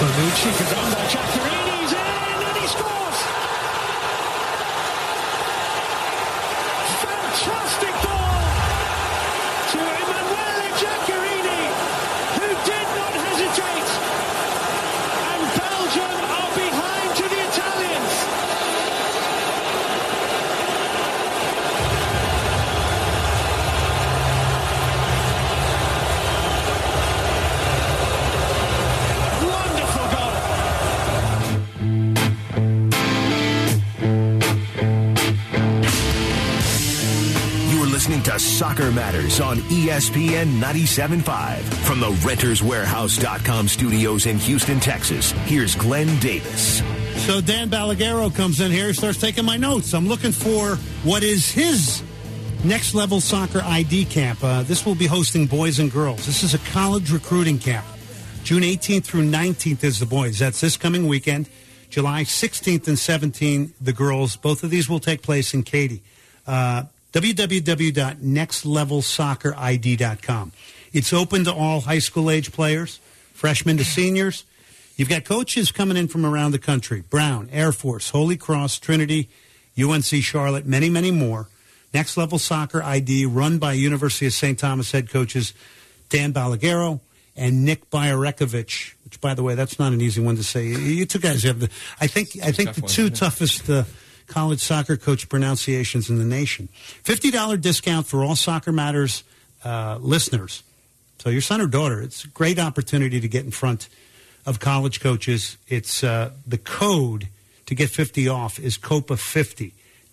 Bonucci goes on by Giaccherini's in, and he scores! Fantastic ball to Emanuele Giaccherini, who did not hesitate. And Belgium are behind to the Italians. Wonderful goal. You're listening to Soccer Matters on ESPN 97.5. From the RentersWarehouse.com studios in Houston, Texas, here's Glenn Davis. So Dan Balaguero comes in here, starts taking my notes. I'm looking for what is his Next Level Soccer ID camp. This will be hosting boys and girls. This is a college recruiting camp. June 18th through 19th is the boys. That's this coming weekend. July 16th and 17th, the girls. Both of these will take place in Katy. www.nextlevelsoccerid.com. It's open to all high school age players, freshmen to seniors. You've got coaches coming in from around the country. Brown, Air Force, Holy Cross, Trinity, UNC Charlotte, many, many more. Next Level Soccer ID, run by University of St. Thomas head coaches Dan Balaguero and Nick Byarekovich, which, by the way, that's not an easy one to say. You two guys have I think the two toughest college soccer coach pronunciations in the nation. $50 discount for all Soccer Matters listeners. So your son or daughter, it's a great opportunity to get in front of college coaches. It's the code to get 50 off is COPA50.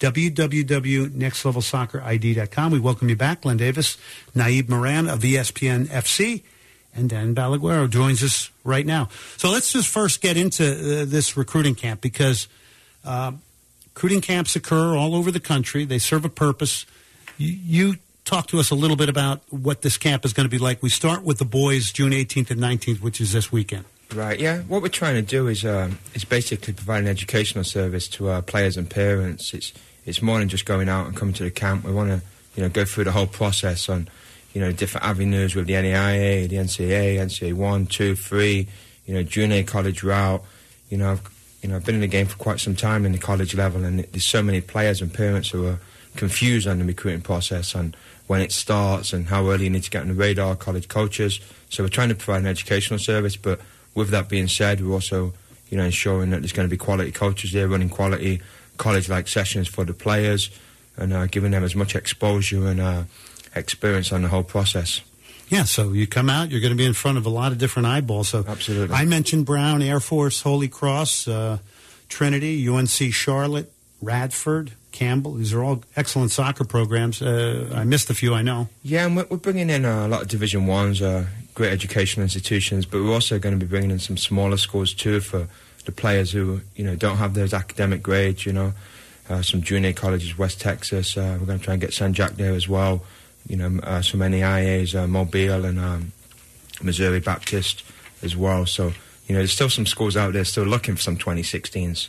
www.nextlevelsoccerid.com. We welcome you back. Glenn Davis, Naib Moran of ESPN FC, and Dan Balaguero joins us right now. So let's just first get into this recruiting camp, because recruiting camps occur all over the country. They serve a purpose. You talk to us a little bit about what this camp is going to be like. We start with the boys June 18th and 19th, which is this weekend. Right, yeah. What we're trying to do is basically provide an educational service to our players and parents. It's more than just going out and coming to the camp. We want to, go through the whole process on, different avenues with the NAIA, the NCAA, NCAA 1, 2, 3, junior college route. I've been in the game for quite some time in the college level, and there's so many players and parents who are confused on the recruiting process and when it starts and how early you need to get on the radar, college coaches. So we're trying to provide an educational service, but with that being said, we're also, ensuring that there's going to be quality coaches there running quality college-like sessions for the players and giving them as much exposure and experience on the whole process. Yeah, so you come out, you're going to be in front of a lot of different eyeballs. So absolutely. I mentioned Brown, Air Force, Holy Cross, Trinity, UNC Charlotte, Radford, Campbell. These are all excellent soccer programs. I missed a few, I know. Yeah, and we're bringing in a lot of Division 1s, great educational institutions, but we're also going to be bringing in some smaller schools too for the players who, don't have those academic grades, some junior colleges, West Texas. We're going to try and get San Jac there as well. Some NAIAs, Mobile and Missouri Baptist as well. So, there's still some schools out there still looking for some 2016s,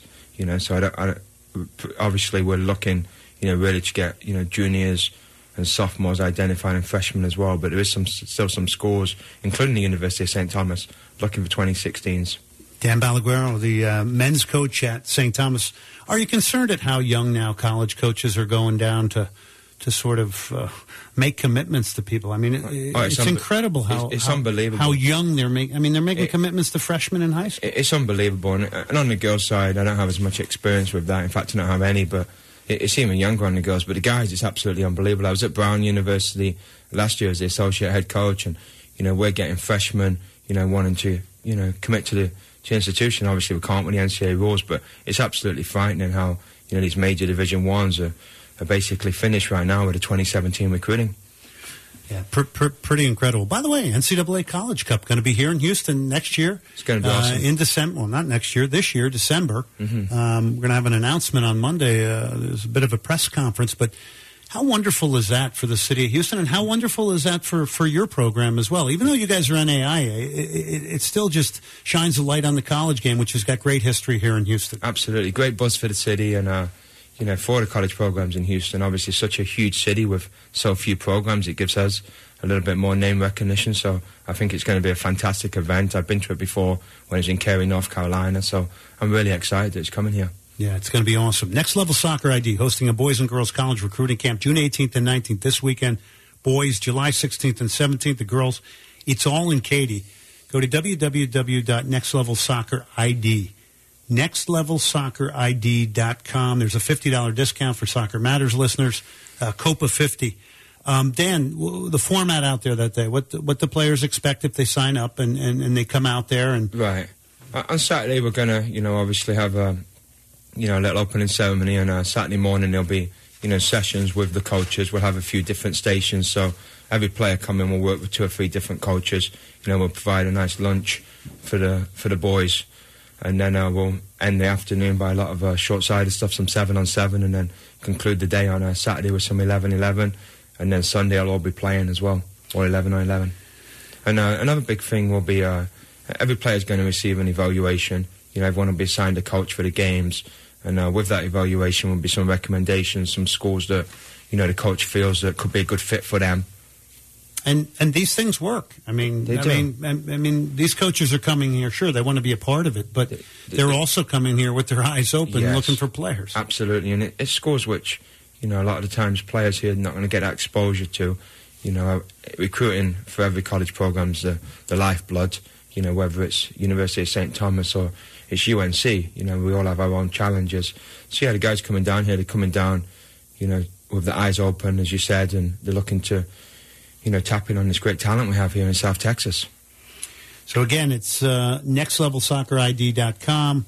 so obviously we're looking, really to get, juniors and sophomores identified and freshmen as well. But there is still some schools, including the University of St. Thomas, looking for 2016s. Dan Balaguero, the men's coach at St. Thomas. Are you concerned at how young now college coaches are going down to sort of make commitments to people? I mean, it's incredible how it's unbelievable how young they're making. I mean, they're making commitments to freshmen in high school. It's unbelievable, and on the girls' side, I don't have as much experience with that. In fact, I don't have any, but it's even younger on the girls. But the guys, it's absolutely unbelievable. I was at Brown University last year as the associate head coach, and we're getting freshmen, wanting to commit to the institution. Obviously, we can't with the NCAA rules, but it's absolutely frightening how these major Division 1s are basically finished right now with the 2017 recruiting. Yeah, pretty incredible. By the way, NCAA College Cup going to be here in Houston next year. It's going to be awesome. In December. Well, not next year. This year, December. Mm-hmm. We're going to have an announcement on Monday. There's a bit of a press conference, but how wonderful is that for the city of Houston, and how wonderful is that for your program as well? Even though you guys are NAIA, it still just shines a light on the college game, which has got great history here in Houston. Absolutely. Great buzz for the city, and for the college programs in Houston. Obviously, such a huge city with so few programs, it gives us a little bit more name recognition. So I think it's going to be a fantastic event. I've been to it before when I was in Cary, North Carolina, so I'm really excited that it's coming here. Yeah, it's going to be awesome. Next Level Soccer ID hosting a boys and girls college recruiting camp June 18th and 19th this weekend. Boys, July 16th and 17th. The girls, it's all in Katy. Go to www.nextlevelsoccerid. nextlevelsoccerid.com. There's a $50 discount for Soccer Matters listeners. Copa 50. Dan, the format out there that day, what the players expect if they sign up and they come out there and right. On Saturday we're gonna, obviously have a little opening ceremony, and Saturday morning there'll be, sessions with the coaches. We'll have a few different stations, so every player coming will work with 2 or 3 different coaches. We'll provide a nice lunch for the boys, and then we'll end the afternoon by a lot of short-sided stuff, some 7-on-7, and then conclude the day on Saturday with some 11-11, and then Sunday I'll all be playing as well, or 11-on-11. And another big thing will be every player is going to receive an evaluation. Everyone will be assigned a coach for the games, and with that evaluation will be some recommendations, some schools that the coach feels that could be a good fit for them. And these things work. I mean, these coaches are coming here. Sure, they want to be a part of it, but they're also coming here with their eyes open, yes, looking for players. Absolutely, and it's schools which, a lot of the times players here are not going to get that exposure to. Recruiting for every college program's the lifeblood. Whether it's University of St. Thomas or it's UNC. We all have our own challenges. So the guys coming down here, they're coming down, with their eyes open, as you said, and they're looking to, tapping on this great talent we have here in South Texas. So again, it's nextlevelsoccerid.com.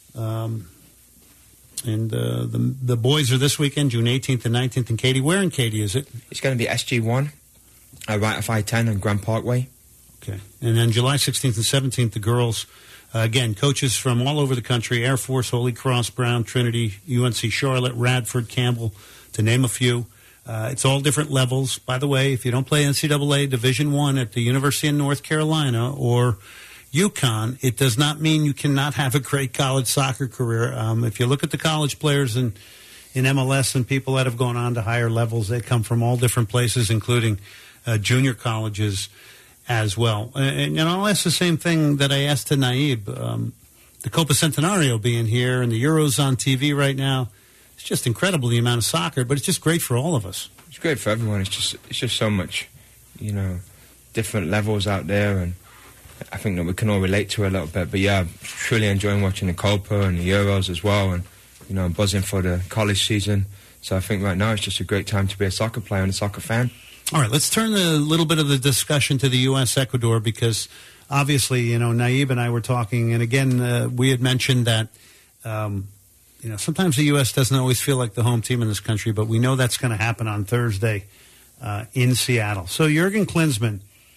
And the boys are this weekend, June 18th and 19th in Katy. Where in Katy is it? It's going to be SG1, right off I-10 and Grand Parkway. Okay. And then July 16th and 17th, the girls, again, coaches from all over the country, Air Force, Holy Cross, Brown, Trinity, UNC Charlotte, Radford, Campbell, to name a few. It's all different levels. By the way, if you don't play NCAA Division I at the University of North Carolina or UConn, it does not mean you cannot have a great college soccer career. If you look at the college players in MLS and people that have gone on to higher levels, they come from all different places, including junior colleges as well. And I'll ask the same thing that I asked to Naib. The Copa Centenario being here and the Euros on TV right now, it's just incredible the amount of soccer, but it's just great for all of us. It's great for everyone. It's just so much, different levels out there, and I think that we can all relate to it a little bit. But yeah, truly enjoying watching the Copa and the Euros as well, and I'm buzzing for the college season. So I think right now it's just a great time to be a soccer player and a soccer fan. All right, let's turn a little bit of the discussion to the U.S.-Ecuador because obviously, Naib and I were talking, and again, we had mentioned that, sometimes the U.S. doesn't always feel like the home team in this country, but we know that's going to happen on Thursday in Seattle. So Jurgen Klinsmann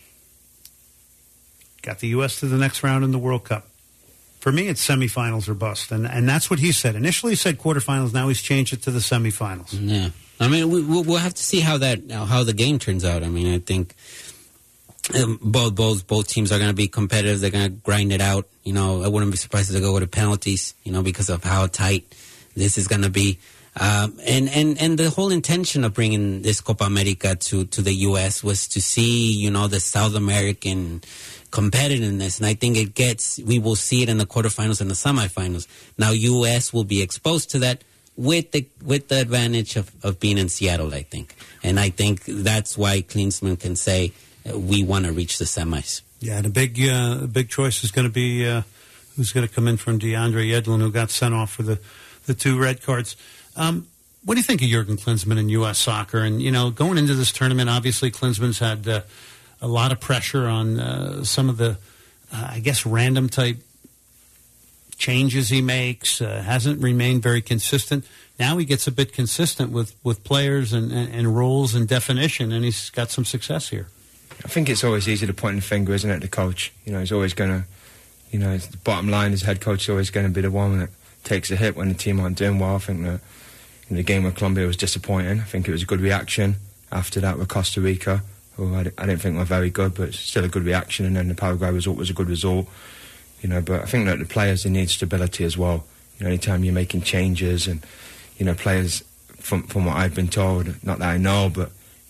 got the U.S. to the next round in the World Cup. For me, it's semifinals or bust, and that's what he said. Initially, he said quarterfinals. Now he's changed it to the semifinals. Yeah, I mean, we'll have to see how the game turns out. I mean, I think both teams are going to be competitive. They're going to grind it out. I wouldn't be surprised if they go to penalties. because of how tight this is going to be. And the whole intention of bringing this Copa America to the U.S. was to see, the South American competitiveness. And I think we will see it in the quarterfinals and the semifinals. Now, U.S. will be exposed to that with the advantage of being in Seattle, I think. And I think that's why Klinsmann can say we want to reach the semis. Yeah, and a big choice is going to be who's going to come in from DeAndre Yedlin, who got sent off for the 2 red cards. What do you think of Jurgen Klinsmann in U.S. soccer? And, going into this tournament, obviously Klinsmann's had a lot of pressure on some of the, random type changes he makes. Hasn't remained very consistent. Now he gets a bit consistent with players and roles and definition, and he's got some success here. I think it's always easy to point the finger, isn't it, the coach? He's always going to, the bottom line, his head coach is always going to be the one that takes a hit when the team aren't doing well. I think that the game with Colombia was disappointing. I think it was a good reaction after that with Costa Rica, who I didn't think were very good, but still a good reaction. And then the Paraguay result was a good result. But I think that the players, they need stability as well. Anytime you're making changes and, players, from what I've been told, not that I know, but,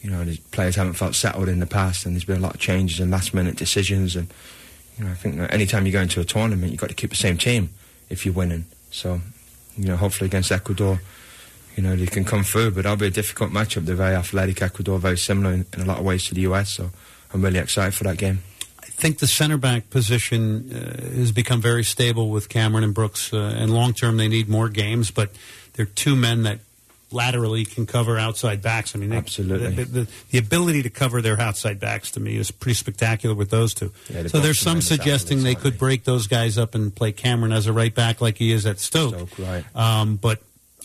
the players haven't felt settled in the past, and there's been a lot of changes and last-minute decisions. And I think that any time you go into a tournament, you've got to keep the same team if you're winning. So, hopefully against Ecuador, they can come through. But that'll be a difficult matchup. They're very athletic. Ecuador, very similar in a lot of ways to the US. So I'm really excited for that game. I think the center back position has become very stable with Cameron and Brooks. And long term, they need more games. But they're two men that laterally can cover outside backs. I mean, absolutely. The ability to cover their outside backs, to me, is pretty spectacular with those two. Yeah, so there's some suggesting they could break those guys up and play Cameron as a right back like he is at Stoke. Right. But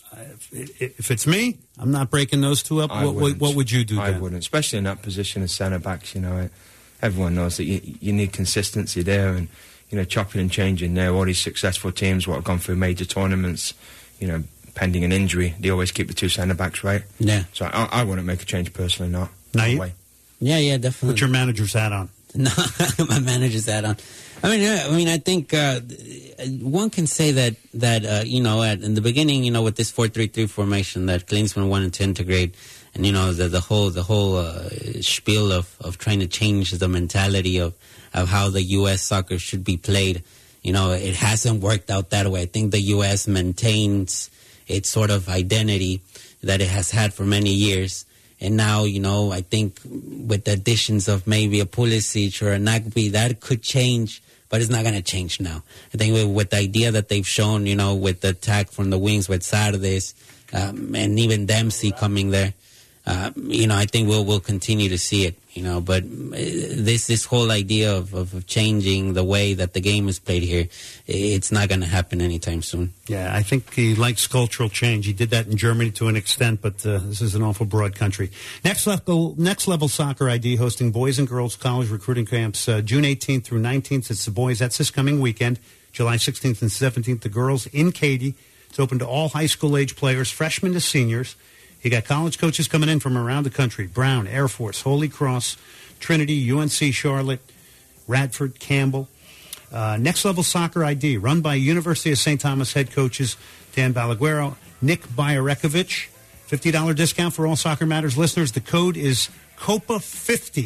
if it's me, I'm not breaking those two up. What would you do, Dan? I wouldn't, especially in that position as centre backs. Everyone knows that you need consistency there, and chopping and changing there. All these successful teams what have gone through major tournaments, pending an injury, they always keep the two centre backs, right? Yeah. So I wouldn't make a change personally. Not. No way. Yeah, definitely. What's your manager's hat on? No, my manager's hat on. I mean, I think one can say that in the beginning, with this 4-3-3 formation that Klinsmann wanted to integrate, and the whole spiel of trying to change the mentality of how the U.S. soccer should be played, it hasn't worked out that way. I think the U.S. maintains its sort of identity that it has had for many years. And now, I think with the additions of maybe a Pulisic or a Nagbe, that could change, but it's not going to change now. I think with the idea that they've shown, with the attack from the wings with Sardes, and even Dempsey coming there, I think we'll continue to see it, but this whole idea of changing the way that the game is played here, it's not going to happen anytime soon. Yeah, I think he likes cultural change. He did that in Germany to an extent, but this is an awful broad country. Next level Soccer ID hosting boys and girls college recruiting camps June 18th through 19th. It's the boys. That's this coming weekend, July 16th and 17th. The girls in Katy. It's open to all high school age players, freshmen to seniors. You got college coaches coming in from around the country: Brown, Air Force, Holy Cross, Trinity, UNC Charlotte, Radford, Campbell. Next Level Soccer ID, run by University of St. Thomas head coaches Dan Balaguero, Nick Byarekovich. $50 discount for all Soccer Matters listeners. The code is COPA50.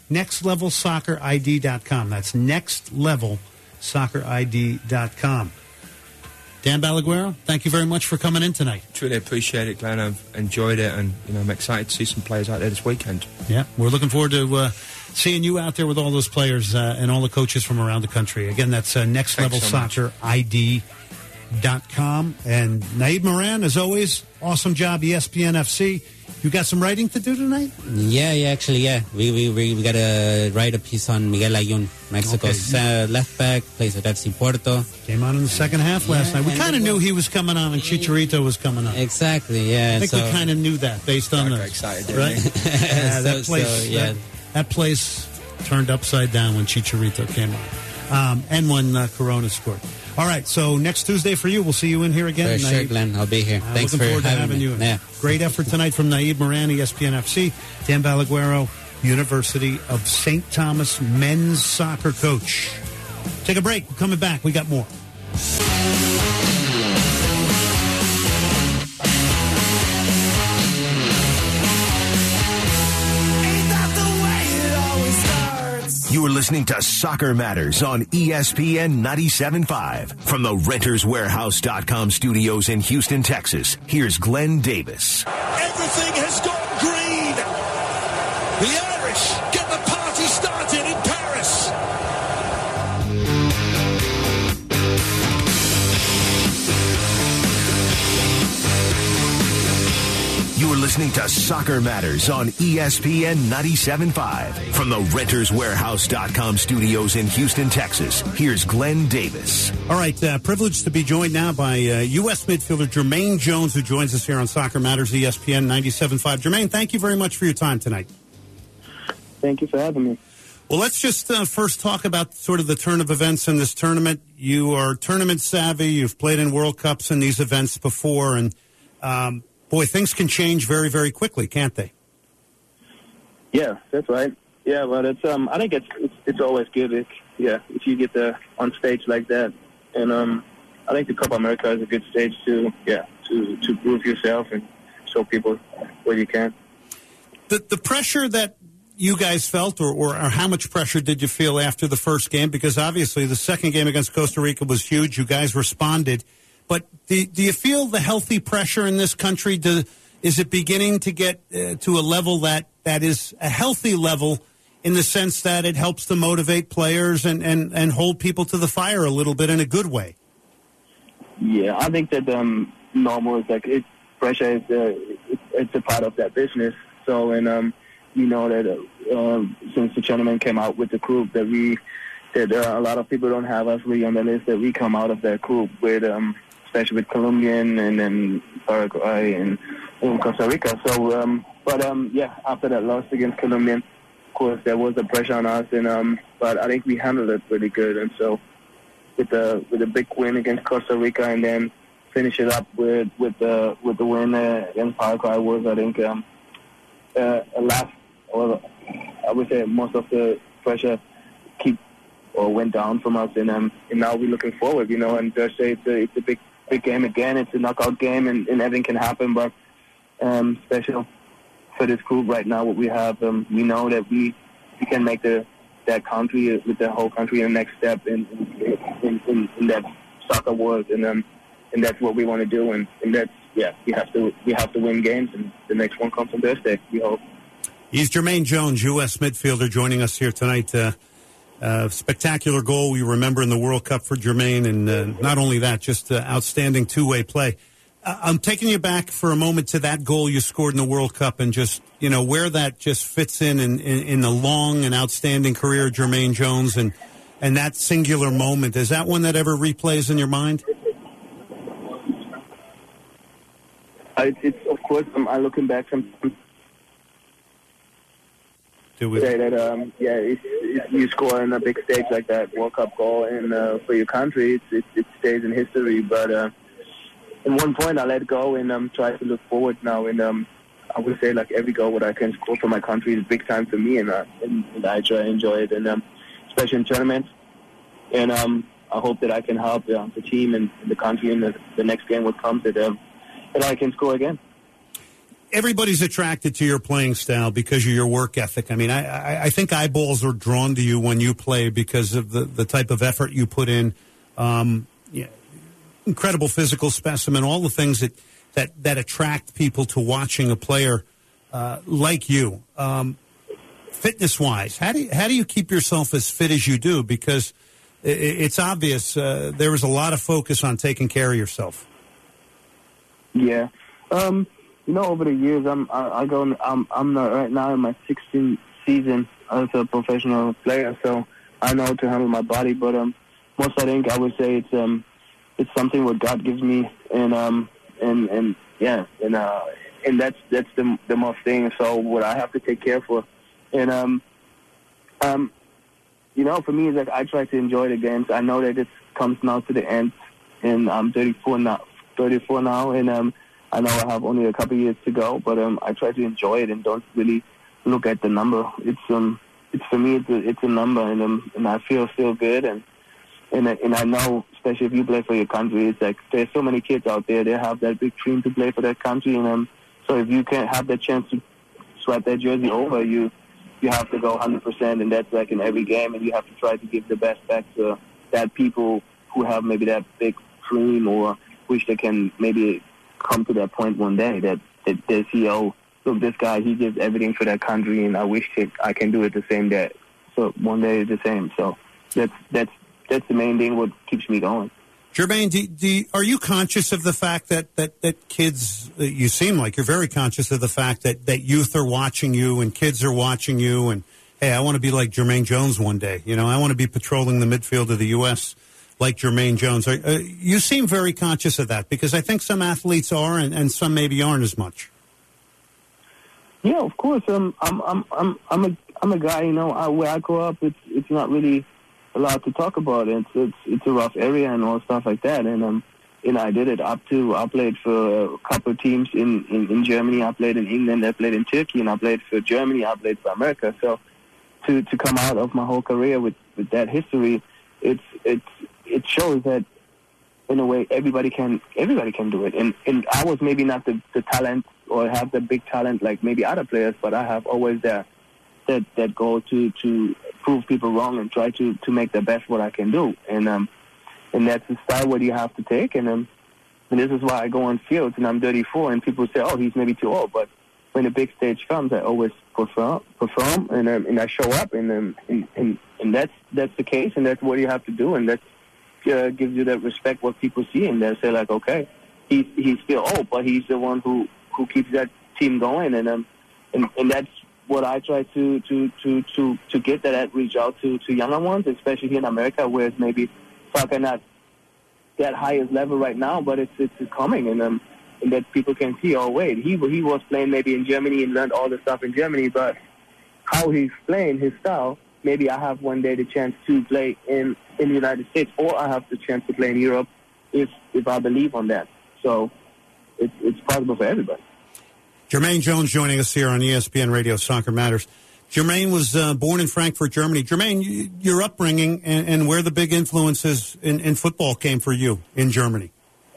NextLevelSoccerID.com. That's NextLevelSoccerID.com. Dan Balaguero, thank you very much for coming in tonight. Truly appreciate it, Glenn. I've enjoyed it, and I'm excited to see some players out there this weekend. Yeah, we're looking forward to seeing you out there with all those players and all the coaches from around the country. Again, that's NextLevelSoccerID.com. And Naib Moran, as always, awesome job, ESPN FC. You got some writing to do tonight? Yeah. We got to write a piece on Miguel Ayun, Mexico's left back, plays with FC Porto. Came on in the second half last night. We kind of knew he was coming on and Chicharito was coming on. Exactly, yeah. I think we kind of knew that based on the... excited, right? That place turned upside down when Chicharito came on. And when Corona scored. All right, so next Tuesday for you, we'll see you in here again. For sure, Glenn. I'll be here. Thanks for having you. Yeah. Great effort tonight from Naib Moran, ESPN FC, Dan Balaguero, University of St. Thomas men's soccer coach. Take a break. We're coming back. We got more. You are listening to Soccer Matters on ESPN 97.5. From the RentersWarehouse.com studios in Houston, Texas, here's Glenn Davis. Everything has gone green. The Irish get the party started in Paris. You are listening to Soccer Matters on ESPN 97.5. From the RentersWarehouse.com studios in Houston, Texas, here's Glenn Davis. All right, privileged to be joined now by U.S. midfielder Jermaine Jones, who joins us here on Soccer Matters, ESPN 97.5. Jermaine, thank you very much for your time tonight. Thank you for having me. Well, let's just first talk about sort of the turn of events in this tournament. You are tournament savvy. You've played in World Cups and these events before, and boy, things can change very, very quickly, can't they? Yeah, that's right. Yeah, but it's I think it's always good if you get on stage like that, and I think the Copa America is a good stage to prove yourself and show people what you can. The pressure that you guys felt, or how much pressure did you feel after the first game? Because obviously the second game against Costa Rica was huge. You guys responded. But do you feel the healthy pressure in this country? Is it beginning to get to a level that is a healthy level in the sense that it helps to motivate players and hold people to the fire a little bit in a good way? Yeah, I think that normal is like pressure is it's a part of that business. So, and you know that since the tournament came out with the group that a lot of people don't have us really on the list, that we come out of that group with especially with Colombian and then Paraguay and Costa Rica. So, yeah, after that loss against Colombian, of course there was the pressure on us, and but I think we handled it pretty good. And so with the big win against Costa Rica, and then finish it up with the win against Paraguay was, I think, I would say most of the pressure went down from us, and now we're looking forward, and Thursday it's a big game again. It's a knockout game, and everything can happen, but special for this group right now, what we have, we know that we can make that country, with the whole country, the next step in that soccer world, and that's what we want to do, and that's, we have to win games, and the next one comes on Thursday, we hope. He's Jermaine Jones, U.S. midfielder, joining us here tonight. Spectacular goal we remember in the World Cup for Jermaine, and not only that, just outstanding two-way play. I'm taking you back for a moment to that goal you scored in the World Cup, and just where that just fits in the long and outstanding career of Jermaine Jones, and that singular moment. Is that one that ever replays in your mind? It's of course. I'm looking back sometimes. Say that if you score in a big stage like that, World Cup goal, and for your country, it stays in history. But at one point, I let go and try to look forward now. And I would say, like, every goal that I can score for my country is big time for me, and I try to enjoy it, and especially in tournaments. And I hope that I can help the team and the country in the next game what comes that I can score again. Everybody's attracted to your playing style because of your work ethic. I mean, I think eyeballs are drawn to you when you play because of the type of effort you put in. Incredible physical specimen, all the things that attract people to watching a player like you. Fitness-wise, how do you keep yourself as fit as you do? Because it's obvious there is a lot of focus on taking care of yourself. Yeah. Over the years, I'm right now in my 16th season as a professional player, so I know to handle my body. But most, I think, I would say it's something what God gives me, and that's the most thing. So what I have to take care for, and for me, it's like I try to enjoy the games. I know that it comes now to the end, and I'm 34 now, and I know I have only a couple years to go, but I try to enjoy it and don't really look at the number. It's for me, it's a number, and I feel good, and I know, especially if you play for your country, it's like there's so many kids out there. They have that big dream to play for their country, and so if you can't have that chance to sweat that jersey over, you have to go 100%, and that's like in every game, and you have to try to give the best back to that people who have maybe that big dream or wish they can maybe come to that point one day that they see, oh, look, this guy, he gives everything for that country, and I wish I can do it the same day. So one day is the same. So that's the main thing what keeps me going. Jermaine, are you conscious of the fact that kids, you seem like you're very conscious of the fact that youth are watching you and kids are watching you, and, hey, I want to be like Jermaine Jones one day. I want to be patrolling the midfield of the U.S. like Jermaine Jones. You seem very conscious of that, because I think some athletes are and some maybe aren't as much. Yeah, of course. I'm a guy. Where I grew up, it's not really allowed to talk about it. It's a rough area and all stuff like that. And I did it I played for a couple of teams in Germany. I played in England. I played in Turkey, and I played for Germany. I played for America. So to come out of my whole career with that history, it shows that in a way everybody can do it. And I was maybe not the talent or have the big talent like maybe other players, but I have always that goal to prove people wrong and try to make the best what I can do. And that's the style what you have to take. And this is why I go on fields, and I'm 34, and people say, oh, he's maybe too old. But when the big stage comes, I always perform, and I show up, and that's the case, and that's what you have to do, and that gives you that respect what people see, and they say like, okay, he's still old, but he's the one who keeps that team going, and that's what I try to get that reach out to younger ones, especially here in America, where it's maybe soccer not that highest level right now, but it's coming, and that people can see, oh wait, he was playing maybe in Germany and learned all the stuff in Germany, but how he's playing, his style, maybe I have one day the chance to play in the United States, or I have the chance to play in Europe if I believe on that. So it's possible for everybody. Jermaine Jones joining us here on ESPN Radio Soccer Matters. Jermaine was born in Frankfurt, Germany. Jermaine, your upbringing and where the big influences in football came for you in Germany.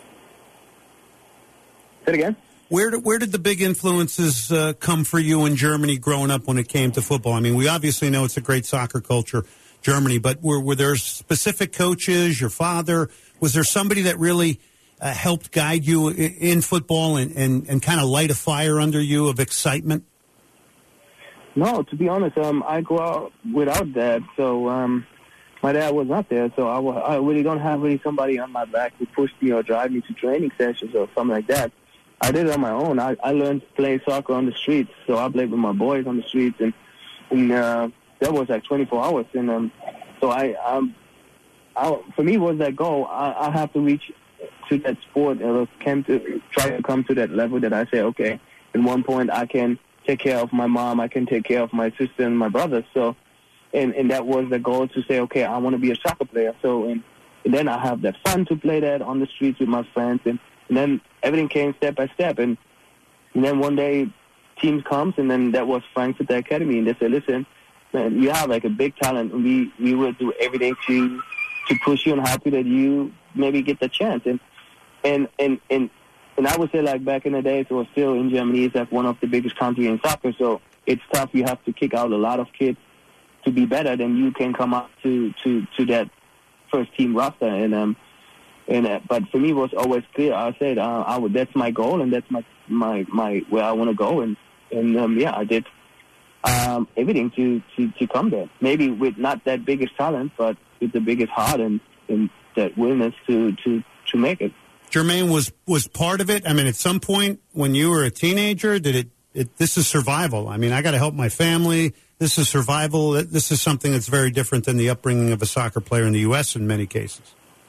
Say it again? Where did the big influences come for you in Germany growing up when it came to football? I mean, we obviously know it's a great soccer culture, Germany, but were there specific coaches, your father? Was there somebody that really helped guide you in football and kind of light a fire under you of excitement? No, to be honest, I grew up without that, so my dad was not there, so I really don't have somebody on my back who pushed me or drive me to training sessions or something like that. I did it on my own. I learned to play soccer on the streets, so I played with my boys on the streets, and that was like 24 hours. And so for me, was that goal. I have to reach to that sport and try to come to that level that I say, okay, at one point I can take care of my mom, I can take care of my sister and my brother. So, and that was the goal, to say, okay, I want to be a soccer player. So, and then I have that fun to play that on the streets with my friends, and then everything came step by step. And then one day, teams comes, and then that was Frankfurt Academy, and they said, listen, man, you have like a big talent, and we will do everything to push you and help you that you maybe get the chance. And I would say, like, back in the days, it was still in Germany, it's like one of the biggest countries in soccer, so it's tough. You have to kick out a lot of kids to be better than you can come up to that first team roster. But for me, it was always clear. I said, that's my goal, and that's my where I want to go. And I did everything to come there. Maybe with not that biggest talent, but with the biggest heart and that willingness to make it. Jermaine was part of it. I mean, at some point when you were a teenager, this is survival. I mean, I got to help my family. This is survival. This is something that's very different than the upbringing of a soccer player in the U.S. in many cases.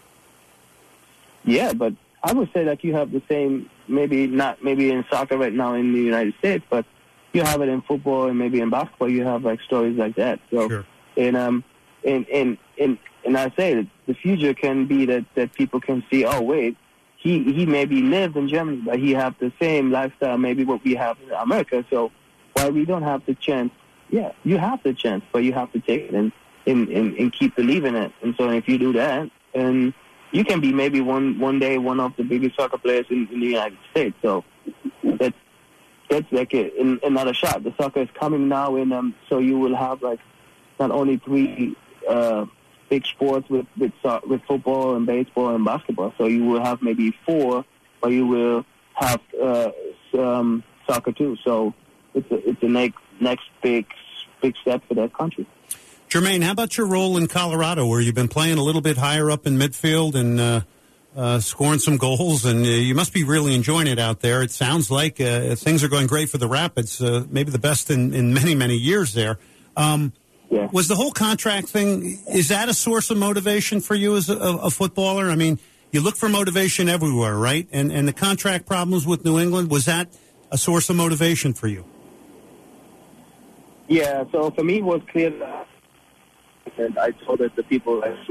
Yeah, but I would say that you have the same, maybe in soccer right now in the United States, but you have it in football and maybe in basketball. You have like stories like that. So, sure. And I say that the future can be that people can see, oh wait, he maybe lived in Germany, but he have the same lifestyle, maybe what we have in America. So why we don't have the chance? Yeah, you have the chance, but you have to take it and keep believing it. And so if you do that, and you can be maybe one day one of the biggest soccer players in the United States. So that's like another shot. The soccer is coming now, and so you will have like not only three big sports with football and baseball and basketball. So you will have maybe four, but you will have soccer too. So it's a next big step for that country. Jermaine, how about your role in Colorado, where you've been playing a little bit higher up in midfield and scoring some goals, and you must be really enjoying it out there. It sounds like things are going great for the Rapids, maybe the best in many, many years there. Yeah. Was the whole contract thing, is that a source of motivation for you as a footballer? I mean, you look for motivation everywhere, right? And the contract problems with New England, was that a source of motivation for you? Yeah, so for me it was clear that, and I told that the people I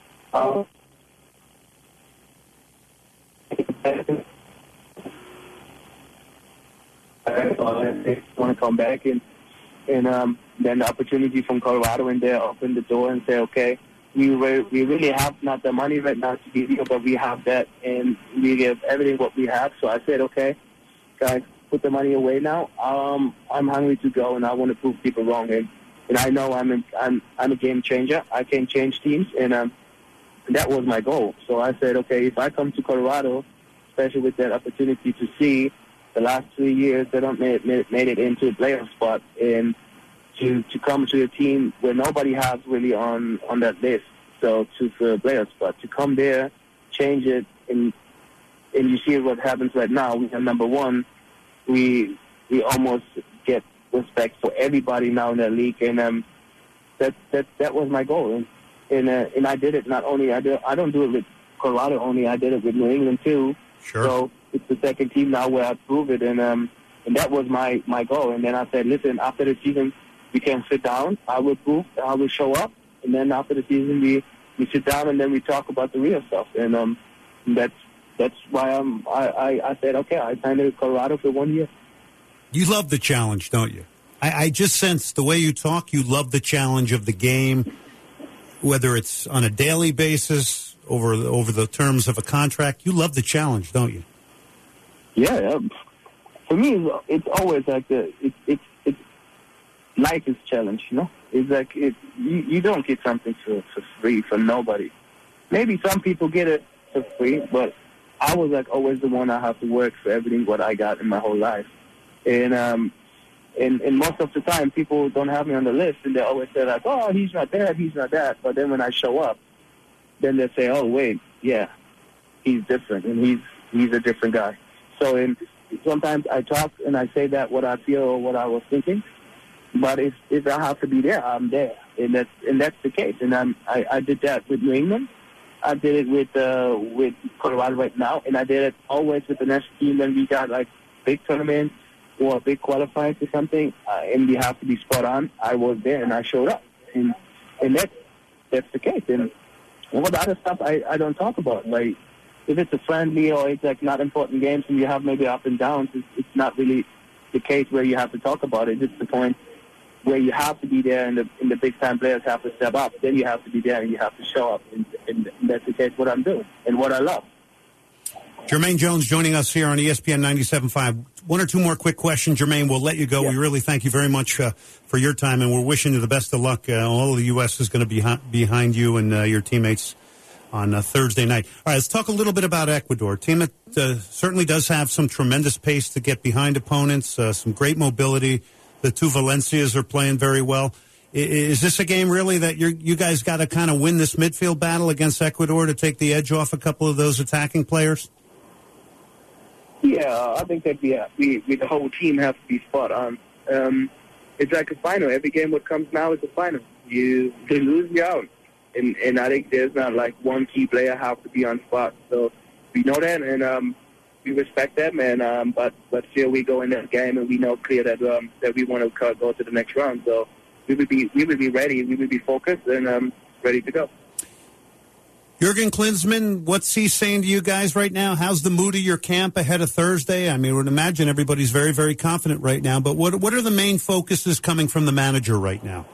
want to come back, and then the opportunity from Colorado in there opened the door and say, okay, we really have not the money right now to give you, but we have that, and we give everything what we have. So I said, okay, guys, put the money away now. I'm hungry to go, and I want to prove people wrong. And I know I'm a game changer. I can change teams, and that was my goal. So I said, okay, if I come to Colorado, especially with that opportunity to see the last 3 years they don't made it into a playoff spot, and to come to a team where nobody has really on that list, so for a playoff spot, to come there, change it, and you see what happens right now. We are number one. We almost get respect for everybody now in the league, and that was my goal. And I did it. Not only I don't do it with Colorado only. I did it with New England too. Sure. So it's the second team now where I prove it, and that was my goal. And then I said, listen, after the season, we can sit down. I will prove. I will show up, and then after the season, we sit down and then we talk about the real stuff. And that's why I said, okay, I signed with Colorado for 1 year. You love the challenge, don't you? I just sense the way you talk, you love the challenge of the game, whether it's on a daily basis, over the terms of a contract. You love the challenge, don't you? Yeah. For me, it's always like it's life is challenge, you know? It's like you don't get something for free from nobody. Maybe some people get it for free, but I was like always the one I have to work for everything what I got in my whole life. And most of the time, people don't have me on the list, and they always say like, "Oh, he's not that, he's not that." But then when I show up, then they say, "Oh, wait, yeah, he's different, and he's a different guy." So, and sometimes I talk and I say that what I feel or what I was thinking. But if I have to be there, I'm there, and that's the case. And I did that with New England. I did it with Colorado right now, and I did it always with the national team when we got like big tournaments or big qualifiers or something, and we have to be spot on. I was there and I showed up, and that's the case. And all the other stuff I don't talk about. Like if it's a friendly or it's like not important games and you have maybe up and downs, it's not really the case where you have to talk about it. It's the point where you have to be there, and the big time players have to step up. Then you have to be there and you have to show up, and that's the case. What I'm doing and what I love. Jermaine Jones joining us here on ESPN 97.5. One or two more quick questions, Jermaine. We'll let you go. Yeah. We really thank you very much for your time, and we're wishing you the best of luck. All of the U.S. is going to be behind you and your teammates on Thursday night. All right, let's talk a little bit about Ecuador. A team that certainly does have some tremendous pace to get behind opponents, some great mobility. The two Valencias are playing very well. Is this a game really that you guys got to kind of win this midfield battle against Ecuador to take the edge off a couple of those attacking players? Yeah, I think that we the whole team have to be spot on. It's like a final. Every game what comes now is a final. You lose, you're out. And I think there's not like one key player have to be on spot. So we know that, and we respect them. And but still we go in that game and we know clear that we want to go to the next round. So we would be ready. We would be focused and ready to go. Jurgen Klinsmann, what's he saying to you guys right now? How's the mood of your camp ahead of Thursday? I mean, I would imagine everybody's very, very confident right now. But what are the main focuses coming from the manager right now?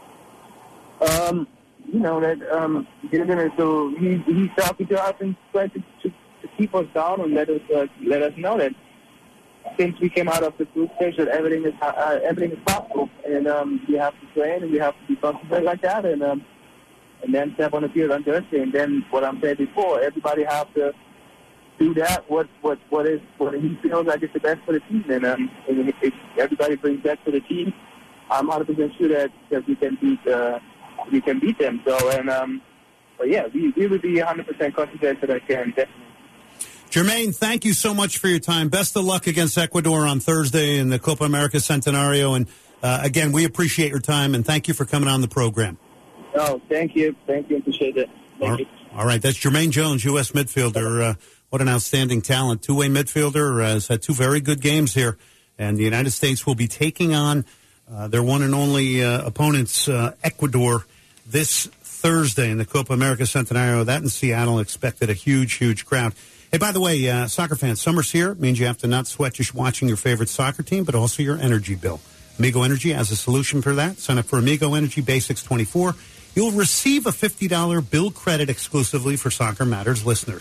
You know that so he's talking to us and trying to keep us down and let us know that since we came out of the group stage that everything is possible, and we have to train and we have to be confident like that, and then step on the field on Thursday. And then what I'm saying before, everybody has to do that. What he feels like is the best for the team, and if everybody brings that to the team, I'm 100% sure that we can beat them. So but yeah, we would be 100% confident that I can definitely. Jermaine, thank you so much for your time. Best of luck against Ecuador on Thursday in the Copa America Centenario. And again, we appreciate your time and thank you for coming on the program. Oh, thank you. Appreciate it. Thank you. All right. That's Jermaine Jones, U.S. midfielder. What an outstanding talent. Two-way midfielder. Has had two very good games here. And the United States will be taking on their one and only opponents, Ecuador, this Thursday in the Copa America Centenario. That in Seattle. Expected a huge, huge crowd. Hey, by the way, soccer fans, summer's here. It means you have to not sweat just watching your favorite soccer team, but also your energy bill. Amigo Energy has a solution for that. Sign up for Amigo Energy Basics 24. You'll receive a $50 bill credit exclusively for Soccer Matters listeners.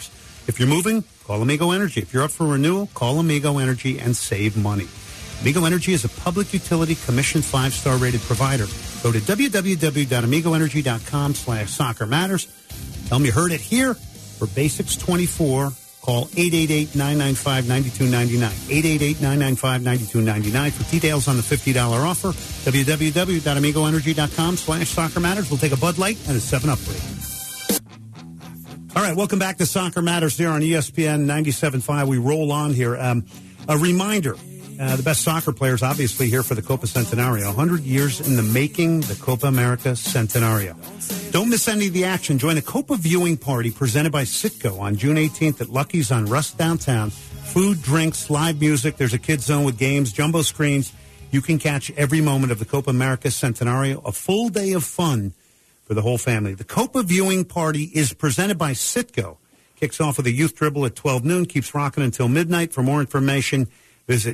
If you're moving, call Amigo Energy. If you're up for renewal, call Amigo Energy and save money. Amigo Energy is a public utility commission 5-star rated provider. Go to www.amigoenergy.com/soccer matters. Tell them you heard it here for Basics 24. Call 888-995-9299. 888-995-9299 for details on the $50 offer. www.amigoenergy.com/soccer matters. We'll take a Bud Light and a 7-Up break. All right, welcome back to Soccer Matters here on ESPN 97.5. We roll on here. A reminder, the best soccer players obviously here for the Copa Centenario. 100 years in the making, the Copa America Centenario. Don't miss any of the action. Join a Copa viewing party presented by Citgo on June 18th at Lucky's on Rust Downtown. Food, drinks, live music. There's a kids zone with games, jumbo screens. You can catch every moment of the Copa America Centenario. A full day of fun for the whole family. The Copa viewing party is presented by Citgo. Kicks off with a youth dribble at 12 noon. Keeps rocking until midnight. For more information, visit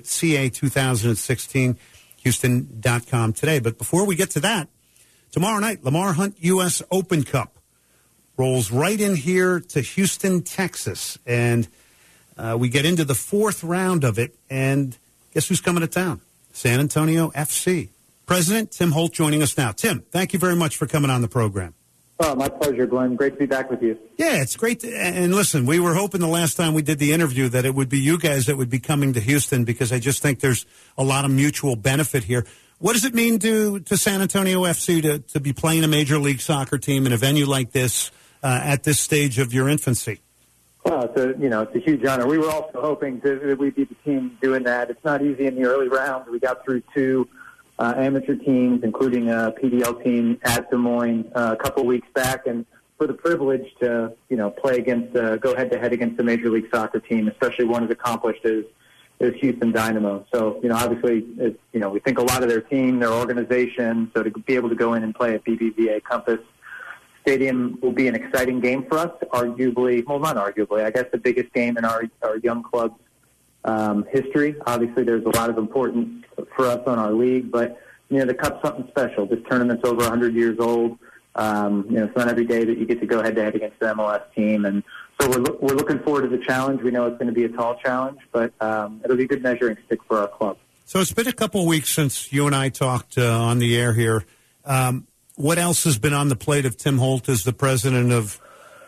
ca2016houston.com today. But before we get to that, tomorrow night, Lamar Hunt U.S. Open Cup rolls right in here to Houston, Texas. And we get into the 4th round of it. And guess who's coming to town? San Antonio FC. President Tim Holt joining us now. Tim, thank you very much for coming on the program. Oh, my pleasure, Glenn. Great to be back with you. Yeah, it's great. And listen, we were hoping the last time we did the interview that it would be you guys that would be coming to Houston because I just think there's a lot of mutual benefit here. What does it mean to San Antonio FC to be playing a Major League Soccer team in a venue like this at this stage of your infancy? Well, it's a huge honor. We were also hoping that we'd be the team doing that. It's not easy in the early rounds. We got through 2 amateur teams, including a PDL team at Des Moines a couple weeks back, and for the privilege to, play against, go head-to-head against a Major League Soccer team, especially one as accomplished as Houston Dynamo. So, obviously, we think a lot of their team, their organization, so to be able to go in and play at BBVA Compass Stadium will be an exciting game for us, arguably, well, not arguably, I guess the biggest game in our young club's history. Obviously, there's a lot of importance for us on our league, but the Cup's something special. This tournament's over 100 years old. It's not every day that you get to go head-to-head against the MLS team, and so we're looking forward to the challenge. We know it's going to be a tall challenge, but it'll be a good measuring stick for our club. So it's been a couple of weeks since you and I talked on the air here. What else has been on the plate of Tim Holt as the president of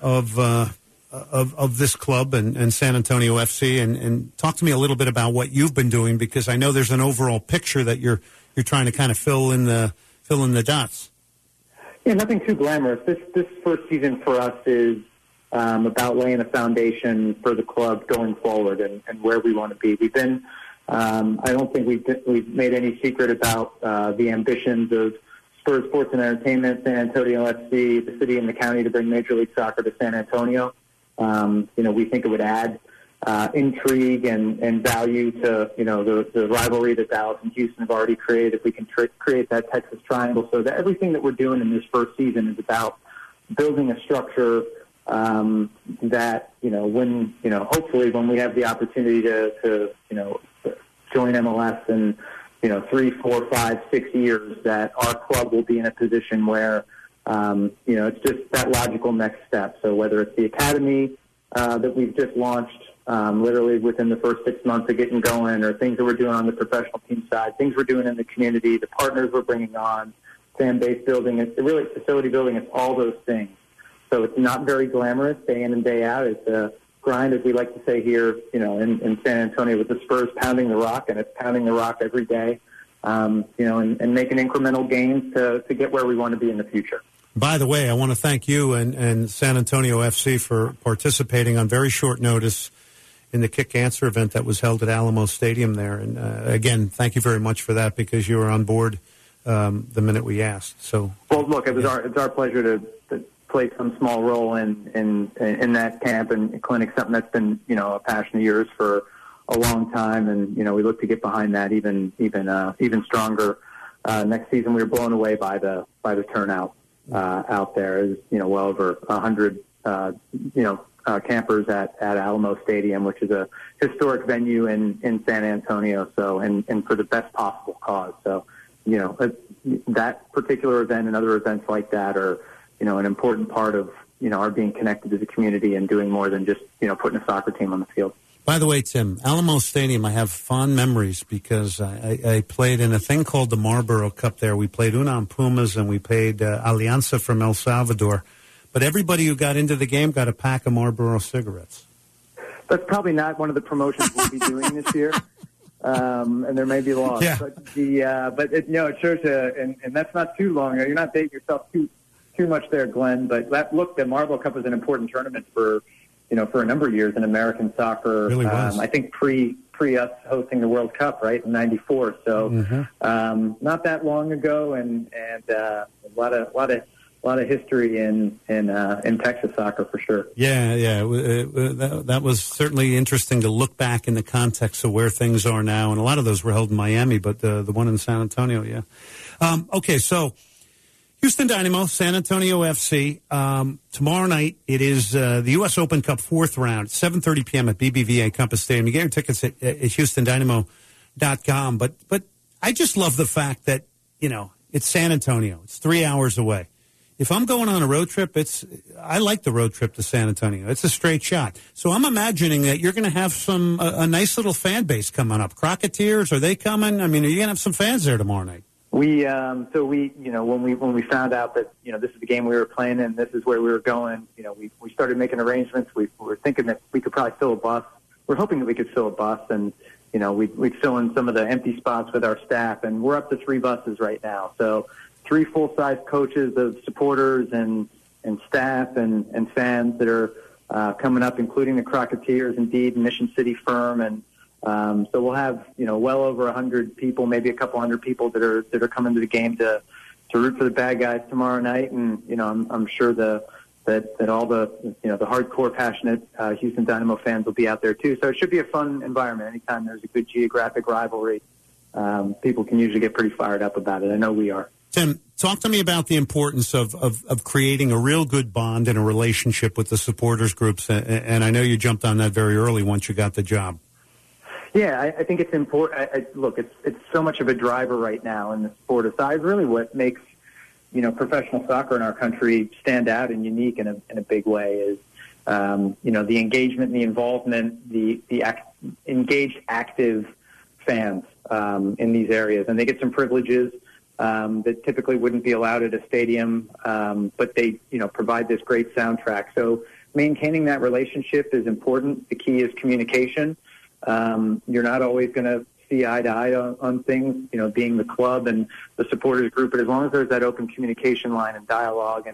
this club and San Antonio FC, and talk to me a little bit about what you've been doing, because I know there's an overall picture that you're trying to kind of fill in the dots. Yeah, nothing too glamorous. This first season for us is about laying a foundation for the club going forward and where we want to be. We've been, I don't think we've made any secret about the ambitions of Spurs Sports and Entertainment, San Antonio FC, the city and the county to bring Major League Soccer to San Antonio. We think it would add intrigue and value to, the rivalry that Dallas and Houston have already created if we can create that Texas triangle. So that everything that we're doing in this first season is about building a structure that, hopefully when we have the opportunity to join MLS in, 3, 4, 5, 6 years, that our club will be in a position where, it's just that logical next step. So whether it's the academy that we've just launched literally within the first 6 months of getting going, or things that we're doing on the professional team side, things we're doing in the community, the partners we're bringing on, fan base building, it's really facility building, it's all those things. So it's not very glamorous day in and day out. It's a grind, as we like to say here, in San Antonio, with the Spurs pounding the rock, and it's pounding the rock every day, and making incremental gains to get where we want to be in the future. By the way, I want to thank you and San Antonio FC for participating on very short notice in the Kick Answer event that was held at Alamo Stadium there. And again, thank you very much for that, because you were on board the minute we asked. So, well, look, it's our pleasure to play some small role in that camp and clinic, something that's been a passion of yours for a long time, and we look to get behind that even stronger next season. We were blown away by the turnout out there. Is well over 100 campers at Alamo Stadium, which is a historic venue in San Antonio. So and for the best possible cause. So that particular event and other events like that are an important part of are being connected to the community and doing more than just, putting a soccer team on the field. By the way, Tim, Alamo Stadium, I have fond memories because I played in a thing called the Marlboro Cup there. We played Unam Pumas and we played Alianza from El Salvador. But everybody who got into the game got a pack of Marlboro cigarettes. That's probably not one of the promotions we'll be doing this year. And there may be laws. Yeah. But it shows and that's not too long. You're not dating yourself too much there, Glenn. But the Marlboro Cup was an important tournament for a number of years in American soccer. It really was. I think pre us hosting the World Cup, right, in '94. So not that long ago, and a lot of history in Texas soccer for sure. Yeah. That was certainly interesting to look back in the context of where things are now, and a lot of those were held in Miami, but the one in San Antonio, yeah. Okay, so Houston Dynamo, San Antonio FC. Tomorrow night, it is the U.S. Open Cup fourth round, 7:30 p.m. at BBVA Compass Stadium. You get your tickets at HoustonDynamo.com. But I just love the fact that, it's San Antonio. It's 3 hours away. If I'm going on a road trip, I like the road trip to San Antonio. It's a straight shot. So I'm imagining that you're going to have a nice little fan base coming up. Crocketeers, are they coming? I mean, are you going to have some fans there tomorrow night? We when we found out that this is the game we were playing in, this is where we were going. We started making arrangements. We were thinking that we could probably fill a bus. We're hoping that we could fill a bus, and we'd fill in some of the empty spots with our staff. And we're up to 3 buses right now. So 3 full-size coaches of supporters and staff and fans that are coming up, including the Crocketeers, Indeed, Mission City Firm, and so we'll have well over 100 people, maybe a couple hundred people that are coming to the game to root for the bad guys tomorrow night, and I'm sure that all the the hardcore, passionate Houston Dynamo fans will be out there too. So it should be a fun environment. Anytime there's a good geographic rivalry, people can usually get pretty fired up about it. I know we are. Tim, talk to me about the importance of creating a real good bond and a relationship with the supporters groups, and I know you jumped on that very early once you got the job. Yeah, I think it's important. Look, it's so much of a driver right now in the sport aside. Really, what makes professional soccer in our country stand out and unique in a big way is the engagement, and the involvement, the engaged, active fans in these areas, and they get some privileges that typically wouldn't be allowed at a stadium, but they provide this great soundtrack. So maintaining that relationship is important. The key is communication. You're not always going to see eye to eye on things, being the club and the supporters group, but as long as there's that open communication line and dialogue,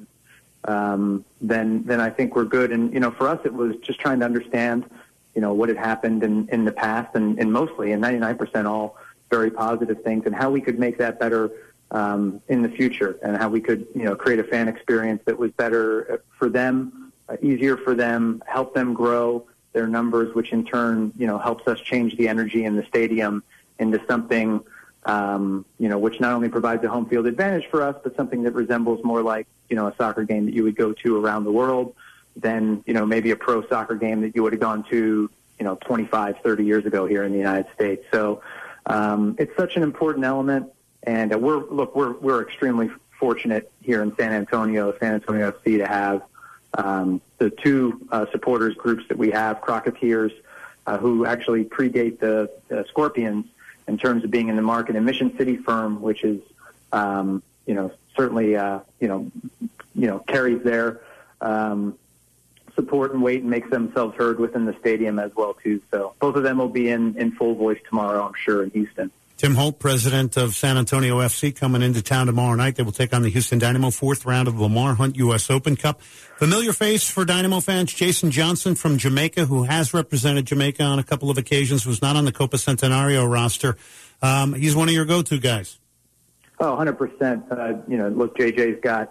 and then I think we're good. And for us, it was just trying to understand what had happened in the past, and mostly, and 99% all very positive things, and how we could make that better in the future, and how we could create a fan experience that was better for them, easier for them, help them grow their numbers, which in turn, helps us change the energy in the stadium into something, which not only provides a home field advantage for us, but something that resembles more like, a soccer game that you would go to around the world than, maybe a pro soccer game that you would have gone to, 25, 30 years ago here in the United States. So it's such an important element, and we're extremely fortunate here in San Antonio FC, to have the 2 supporters groups that we have, Crocketeers, who actually predate the Scorpions in terms of being in the market, and Mission City Firm, which is, certainly, carries their support and weight and makes themselves heard within the stadium as well, too. So both of them will be in full voice tomorrow, I'm sure, in Houston. Tim Holt, president of San Antonio FC, coming into town tomorrow night. They will take on the Houston Dynamo, 4th round of the Lamar Hunt U.S. Open Cup. Familiar face for Dynamo fans, Jason Johnson from Jamaica, who has represented Jamaica on a couple of occasions, was not on the Copa Centenario roster. He's one of your go-to guys. Oh, 100%. Look, JJ's got,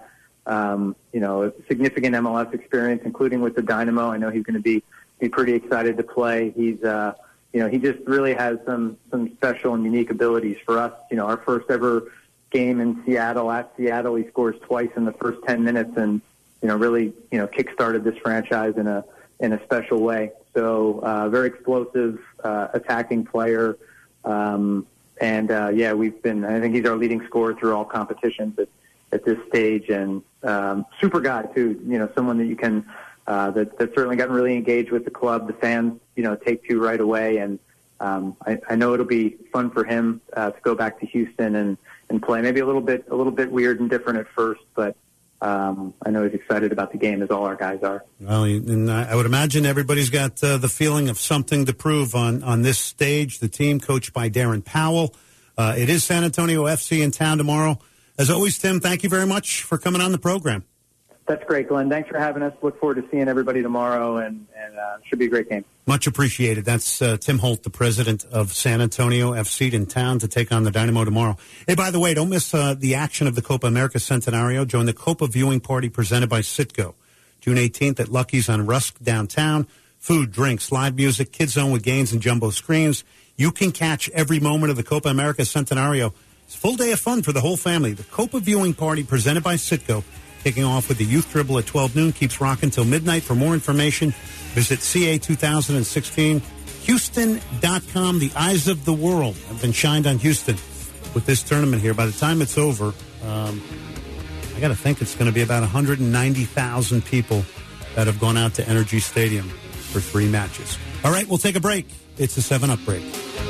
significant MLS experience, including with the Dynamo. I know he's going to be pretty excited to play. He's, he just really has some special and unique abilities for us. Our first ever game in Seattle, at Seattle, he scores twice in the first 10 minutes and, really, kick-started this franchise in a special way. So, very explosive, attacking player. I think he's our leading scorer through all competitions. But at this stage, and super guy too. Someone that you can that's certainly gotten really engaged with the club. The fans, take to right away, and I know it'll be fun for him to go back to Houston and play. Maybe a little bit weird and different at first, but I know he's excited about the game, as all our guys are. Well, and I would imagine everybody's got the feeling of something to prove on this stage. The team coached by Darren Powell. It is San Antonio FC in town tomorrow. As always, Tim, thank you very much for coming on the program. That's great, Glenn. Thanks for having us. Look forward to seeing everybody tomorrow, and should be a great game. Much appreciated. That's Tim Holt, the president of San Antonio FC in town to take on the Dynamo tomorrow. Hey, by the way, don't miss the action of the Copa America Centenario. Join the Copa viewing party presented by Citgo. June 18th at Lucky's on Rusk downtown. Food, drinks, live music, Kids Zone with games and jumbo screens. You can catch every moment of the Copa America Centenario. It's a full day of fun for the whole family. The Copa viewing party presented by Citgo, kicking off with the youth dribble at 12 noon, keeps rocking till midnight. For more information, visit CA 2016, Houston.com. The eyes of the world have been shined on Houston with this tournament here. By the time it's over, I got to think it's going to be about 190,000 people that have gone out to Energy Stadium for 3 matches. All right, we'll take a break. It's a 7-Up break.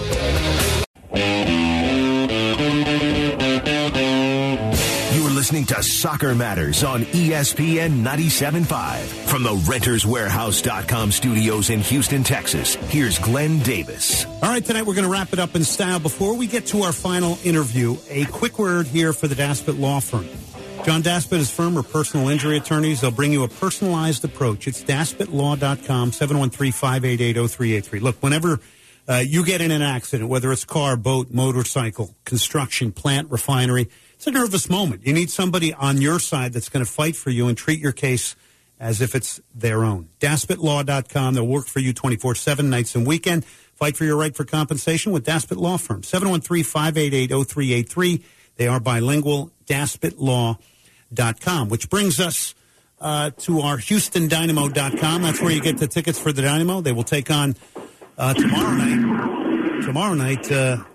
Listening to Soccer Matters on ESPN 97.5. From the RentersWarehouse.com studios in Houston, Texas, here's Glenn Davis. All right, tonight we're going to wrap it up in style. Before we get to our final interview, a quick word here for the Daspit Law Firm. John Daspit, his firm, are personal injury attorneys. They'll bring you a personalized approach. It's DaspitLaw.com, 713-588-0383. Look, whenever you get in an accident, whether it's car, boat, motorcycle, construction, plant, refinery, it's a nervous moment. You need somebody on your side that's going to fight for you and treat your case as if it's their own. DaspitLaw.com. They'll work for you 24/7, nights and weekend. Fight for your right for compensation with Daspit Law Firm. 713-588-0383. They are bilingual. DaspitLaw.com. Which brings us to our HoustonDynamo.com. That's where you get the tickets for the Dynamo. They will take on tomorrow night.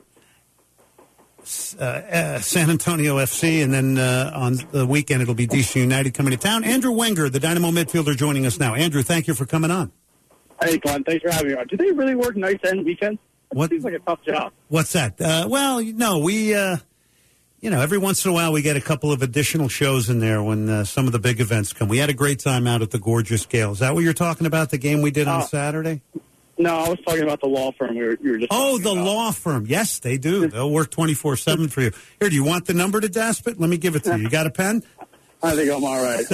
San Antonio FC, and then on the weekend it'll be DC United coming to town. Andrew Wenger, the Dynamo midfielder, joining us now. Andrew, thank you for coming on. Hey, Glenn, thanks for having me on. Do they really work nights and weekends? It seems like a tough job. What's that? Well, no, we, every once in a while we get a couple of additional shows in there when some of the big events come. We had a great time out at the Gorgeous Gale. Is that what you're talking about, the game we did on Saturday? No, I was talking about the law firm you were just talking about. Law firm. Yes, they do. They'll work 24/7 for you. Here, do you want the number to Daspit? Let me give it to you. You got a pen? I think I'm all right.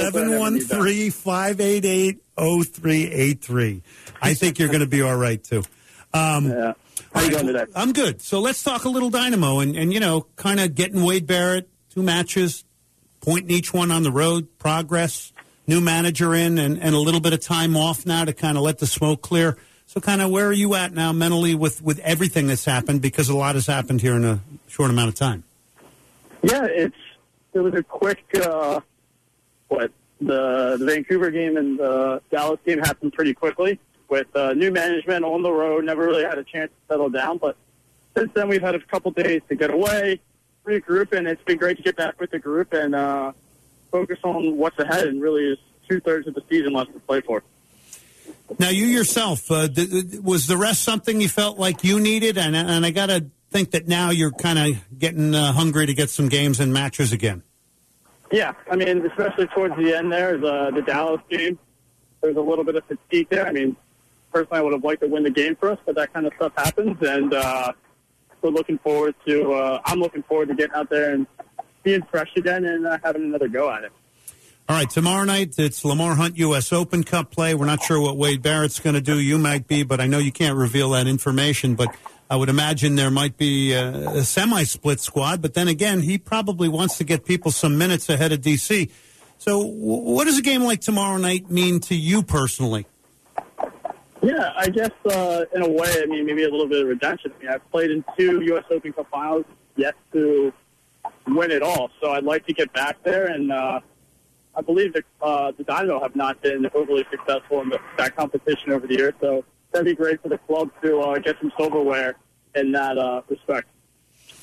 713-588-0383. I think you're going to be all right, too. Yeah. How you doing today? I'm good. So let's talk a little Dynamo and kind of getting Wade Barrett, 2 matches, pointing each one on the road, progress, new manager in, and a little bit of time off now to kind of let the smoke clear. So kind of where are you at now mentally with everything that's happened, because a lot has happened here in a short amount of time? Yeah, it was a quick, the Vancouver game and the Dallas game happened pretty quickly with new management on the road, never really had a chance to settle down. But since then we've had a couple days to get away, regroup, and it's been great to get back with the group and focus on what's ahead, and really is 2/3 of the season left to play for. Now, you yourself, was the rest something you felt like you needed? And I got to think that now you're kind of getting hungry to get some games and matches again. Yeah, I mean, especially towards the end there, the Dallas game, there's a little bit of fatigue there. I mean, personally, I would have liked to win the game for us, but that kind of stuff happens. And we're looking forward to, I'm looking forward to getting out there and being fresh again and having another go at it. All right, tomorrow night, it's Lamar Hunt U.S. Open Cup play. We're not sure what Wade Barrett's going to do. You might be, but I know you can't reveal that information. But I would imagine there might be a semi-split squad. But then again, he probably wants to get people some minutes ahead of D.C. So what does a game like tomorrow night mean to you personally? Yeah, I guess in a way, I mean, maybe a little bit of redemption. I mean, I've played in 2 U.S. Open Cup finals, yet to win it all. So I'd like to get back there, and I believe the Dynamo have not been overly successful in that competition over the years, so that'd be great for the club to get some silverware in that respect.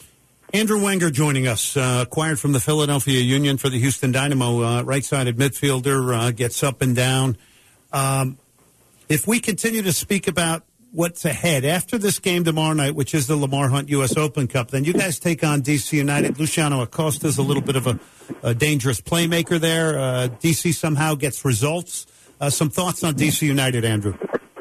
Andrew Wenger joining us, acquired from the Philadelphia Union for the Houston Dynamo, right-sided midfielder, gets up and down. If we continue to speak about what's ahead after this game tomorrow night, which is the Lamar Hunt U.S. Open Cup, then you guys take on D.C. United. Luciano Acosta is a little bit of a dangerous playmaker there. D.C. somehow gets results. Some thoughts on D.C. United, Andrew?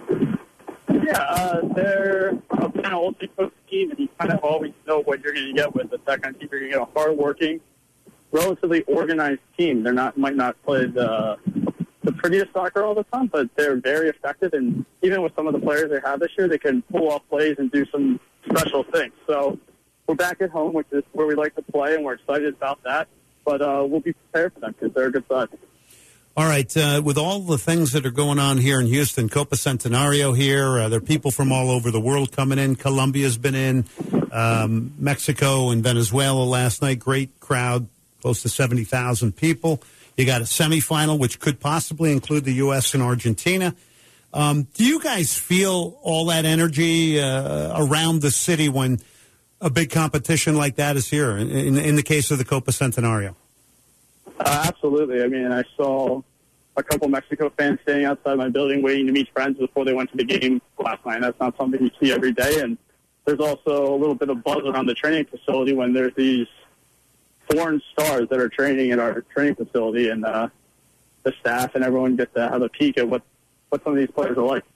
Yeah, they're a kind of old team, and you kind of always know what you're going to get with the second team. You're going to get a hard-working, relatively organized team. Might not play the prettiest soccer all the time, but they're very effective, and even with some of the players they have this year, they can pull off plays and do some special things. So we're back at home, which is where we like to play, and we're excited about that. But we'll be prepared for them because they're a good side. All right, with all the things that are going on here in Houston, Copa Centenario here, there are people from all over the world coming in. Colombia's been in, Mexico and Venezuela last night. Great crowd, close to 70,000 people. You got a semifinal, which could possibly include the U.S. and Argentina. Do you guys feel all that energy around the city when a big competition like that is here, in the case of the Copa Centenario? Absolutely. I mean, I saw a couple Mexico fans standing outside my building waiting to meet friends before they went to the game last night. That's not something you see every day. And there's also a little bit of buzz around the training facility when there's these foreign stars that are training at our training facility, and the staff and everyone gets to have a peek at what some of these players are like.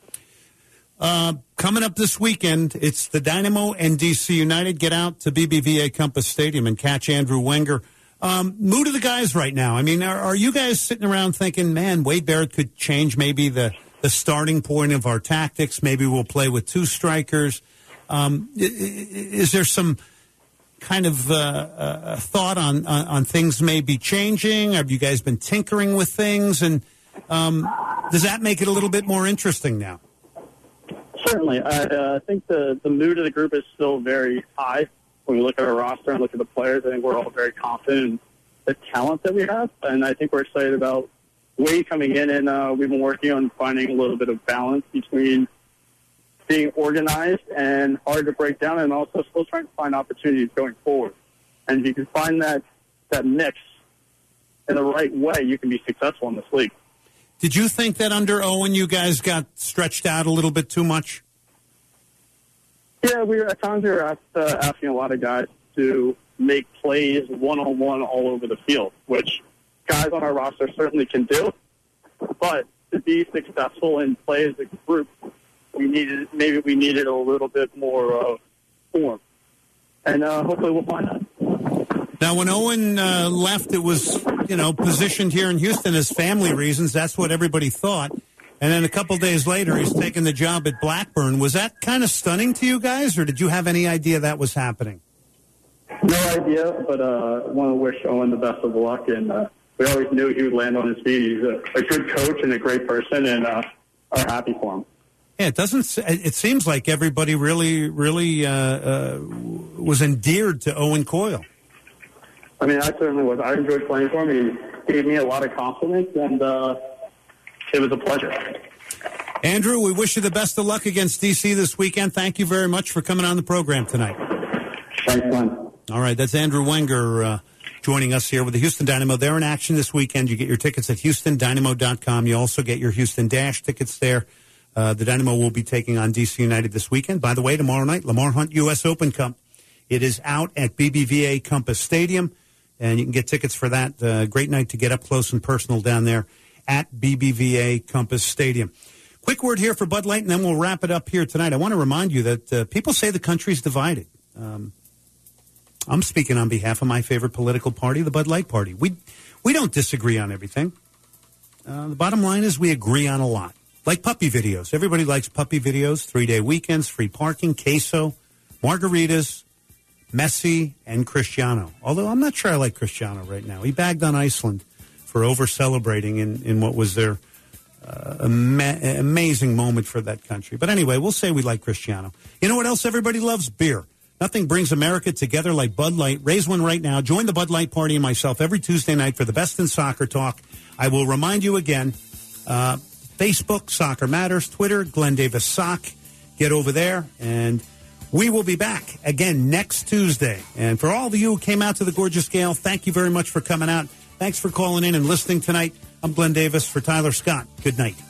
Coming up this weekend, it's the Dynamo and DC United. Get out to BBVA Compass Stadium and catch Andrew Wenger. Mood of the guys right now. I mean, are you guys sitting around thinking, man, Wade Barrett could change maybe the starting point of our tactics? Maybe we'll play with two strikers. Is there some kind of thought on things may be changing? Have you guys been tinkering with things? And does that make it a little bit more interesting now? Certainly. I think the mood of the group is still very high. When we look at our roster and look at the players, I think we're all very confident in the talent that we have. And I think we're excited about Wade coming in, and we've been working on finding a little bit of balance between being organized and hard to break down, and also still trying to find opportunities going forward. And if you can find that mix in the right way, you can be successful in this league. Did you think that under Owen you guys got stretched out a little bit too much? Yeah, at times we were asking a lot of guys to make plays one-on-one all over the field, which guys on our roster certainly can do. But to be successful and play as a group, we needed a little bit more form. And hopefully we'll find that. Now, when Owen left, it was, positioned here in Houston as family reasons. That's what everybody thought. And then a couple days later, he's taking the job at Blackburn. Was that kind of stunning to you guys, or did you have any idea that was happening? No idea, but I want to wish Owen the best of luck. And we always knew he would land on his feet. He's a good coach and a great person, and are happy for him. Yeah, it seems like everybody really was endeared to Owen Coyle. I mean, I certainly was. I enjoyed playing for him. He gave me a lot of confidence, and it was a pleasure. Andrew, we wish you the best of luck against DC this weekend. Thank you very much for coming on the program tonight. Thanks, Glenn. All right, that's Andrew Wenger joining us here with the Houston Dynamo. They're in action this weekend. You get your tickets at HoustonDynamo.com. You also get your Houston Dash tickets there. The Dynamo will be taking on DC United this weekend. By the way, tomorrow night, Lamar Hunt U.S. Open Cup. It is out at BBVA Compass Stadium, and you can get tickets for that. Great night to get up close and personal down there at BBVA Compass Stadium. Quick word here for Bud Light, and then we'll wrap it up here tonight. I want to remind you that people say the country's divided. I'm speaking on behalf of my favorite political party, the Bud Light Party. We don't disagree on everything. The bottom line is we agree on a lot. Like puppy videos. Everybody likes puppy videos, 3-day weekends, free parking, queso, margaritas, Messi, and Cristiano. Although I'm not sure I like Cristiano right now. He bagged on Iceland for over-celebrating in what was their amazing moment for that country. But anyway, we'll say we like Cristiano. You know what else everybody loves? Beer. Nothing brings America together like Bud Light. Raise one right now. Join the Bud Light Party and myself every Tuesday night for the best in soccer talk. I will remind you again, Facebook, Soccer Matters, Twitter, Glenn Davis Sock. Get over there, and We will be back again next Tuesday. And for all of you who came out to the Gorgeous Gale, thank you very much for coming out. Thanks for calling in and listening tonight. I'm Glenn Davis for Tyler Scott. Good night.